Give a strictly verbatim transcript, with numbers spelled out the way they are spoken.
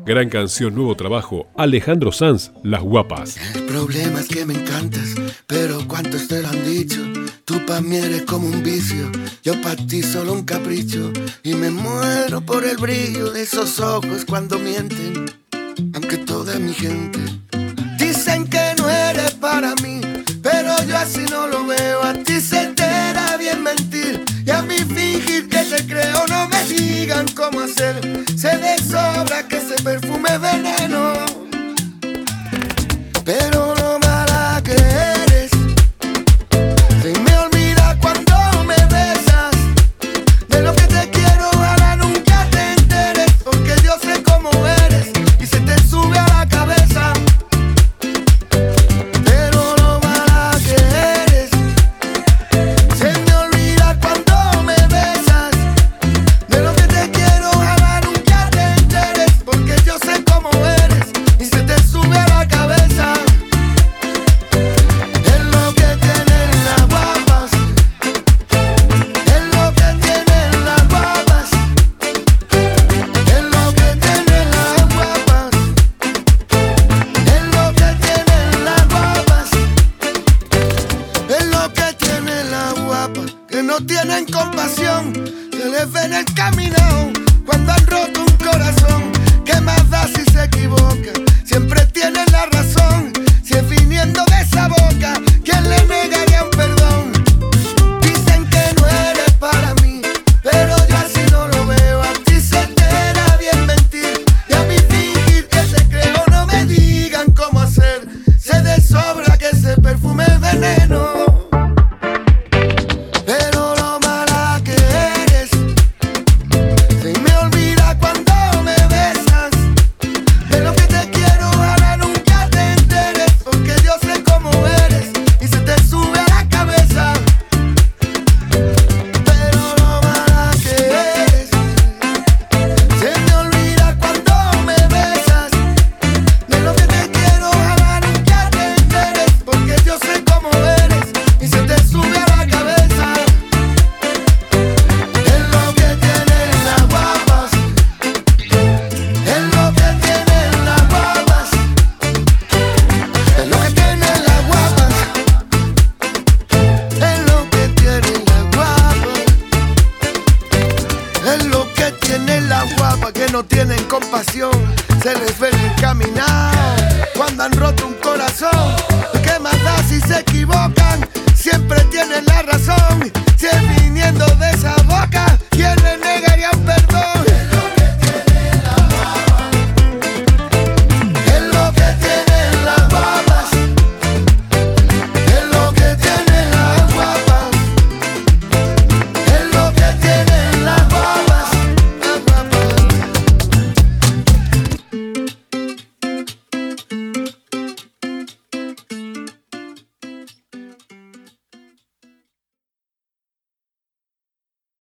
Gran canción, nuevo trabajo, Alejandro Sanz, Las Guapas. El problema es que me encantas, pero ¿cuántos te lo han dicho? Tú pa' mí eres como un vicio, yo pa' ti solo un capricho. Y me muero por el brillo de esos ojos cuando mienten, aunque toda mi gente dicen que no eres para mí, pero yo así no lo veo. A ti se te da bien mentir y a mí fingir que te creo. No me digan cómo hacer, se de sobra que ese perfume es veneno. Pero lo mala que eres, se me olvida cuando me besas. De lo que te quiero ojalá nunca te enteres, porque yo sé cómo eres y se te sube a la cabeza. Pero lo mala que eres, se me olvida cuando me besas. De lo que te quiero ojalá nunca te enteres, porque yo sé cómo eres y se te sube a la cabeza. Es lo que tienen las guapas, es lo que tienen las guapas, es lo que tienen las guapas, es lo que tienen las guapas, es lo que tienen las guapas, que no tienen compasión, se les ve en el camino cuando han roto un corazón. ¿Qué más da si se equivocan? Siempre tienen la razón, si es viniendo de esa boca, ¿quién le negaría un perdón? Dicen que no eres para mí, pero yo así no lo veo. A ti se te da bien mentir y a mí fingir que te creo. No me digan cómo hacer, se de sobra que ese perfume es veneno. Pero lo mala que eres, se me olvida cuando me besas. De lo que te quiero ojalá nunca te enteres, porque yo sé cómo eres y se te sube a la cabeza. Pero lo mala que eres, se me olvida cuando me besas. De lo que te quiero ojalá nunca te enteres, porque yo sé cómo eres y se te sube a la cabeza. Es lo que tienen las guapas, es lo que tienen las guapas, es lo que tienen las guapas, es lo que tienen las guapas, es lo que tienen las guapas, que no tienen compasión, se les ve en el caminar cuando han roto un corazón. ¿Qué más da si se equivocan? Siempre tienen la razón, si es viniendo de